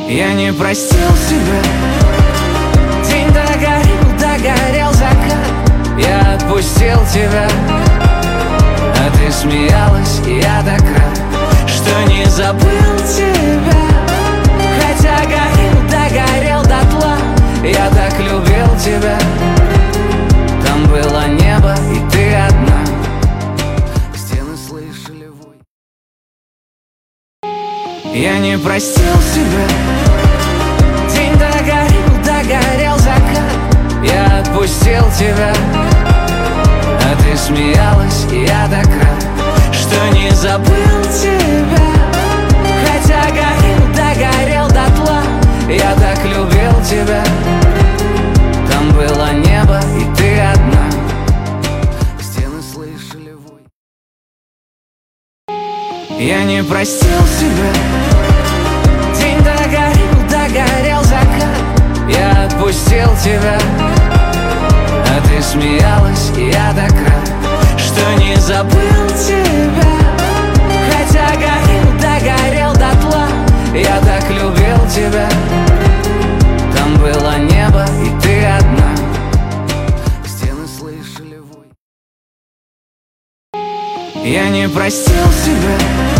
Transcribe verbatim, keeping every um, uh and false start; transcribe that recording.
Я не простил себя. День догорел, догорел закат. Я отпустил тебя, а ты смеялась, и я так рад, что не забыл тебя. Хотя горел, догорел дотла. Я так любил тебя. Там было небо, и ты одна. Стены слышали вой. Я не простил себя. День догорел, догорел закат. Я отпустил тебя, а ты смеялась, и я так рад, что не забыл тебя. Хотя горел, догорел дотла. Я так любил тебя. Там было небо, и ты одна. Стены слышали вой. Я не простил себя. День догорел, догорел закат. Я отпустил тебя, а ты смеялась, и я так рад, что не забыл тебя. Хотя горел, догорел дотла. Я так любил тебя. Там было небо, и ты одна. Стены слышали вой. Я не простил себя.